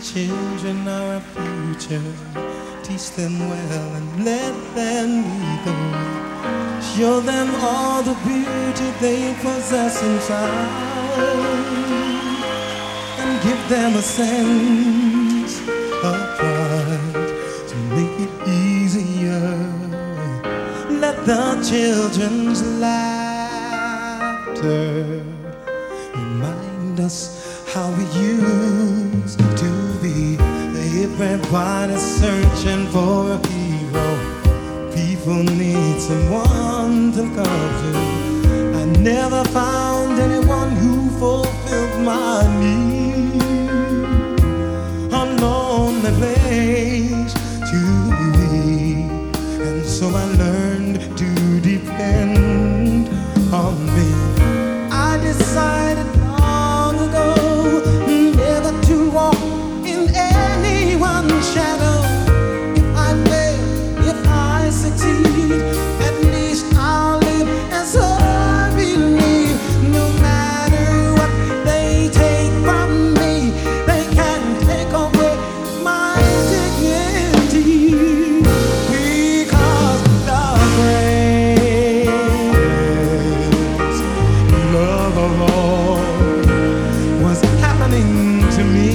children are our future. Teach them well and let them lead the way. Show them all the beauty they possess inside, and give them a sense of pride to make it easier. Let the children's laughter remind us how we used to be. Everybody's searching for a hero. People need someone to come to. I never found anyone who fulfilled my need. A lonely place to be, and so I learned to depend on me. I decided long ago never to walk in anyone's shadow. If I fail, if I succeed, at least I'll live as I believe. No matter what they take from me, they can't take away my dignity. Because the greatest love of all was happening to me.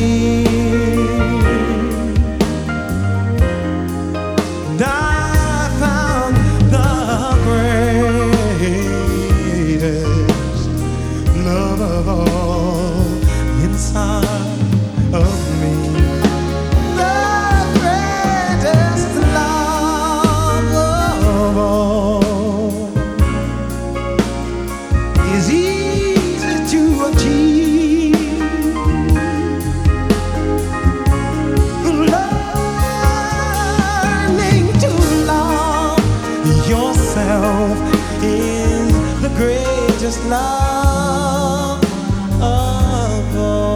And I found the greatest love of all inside of me. The greatest love of all is easy to achieve. Learning to love yourself is the greatest love of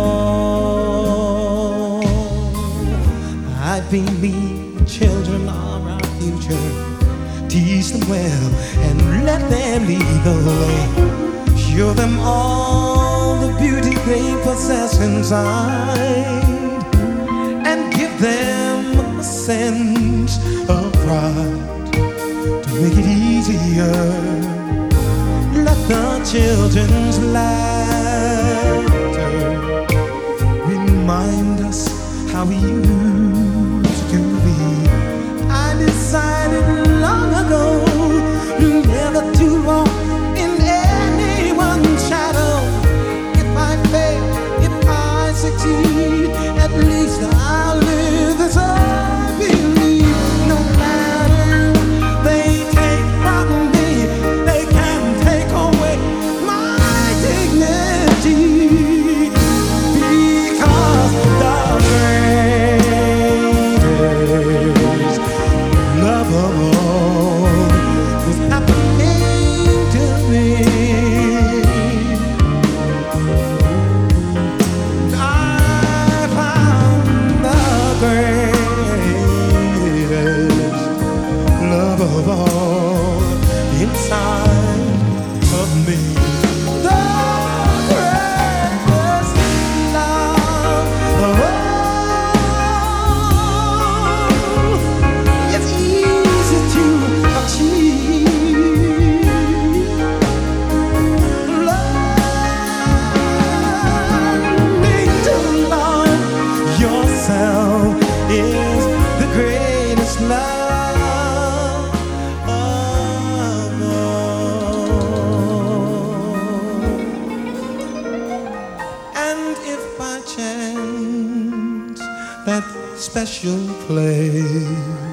all. I believe children are our future. Teach them well and let them lead the way. Show them all the beauty they possess inside, and give them a sense of pride to make it easier. Let the children's laughter remind us how we used to be. I decided long ago never to walk in anyone's shadow. If I fail, if I succeed, at least I'll live as I believe. No matter what they take from me, they can't take away my dignity. Because the greatest love of all was happening to me. I found the greatest love of all inside of me. The greatest love of all. It's easy to achieve. Learning to love yourself is the greatest love of all. And if by chance that special place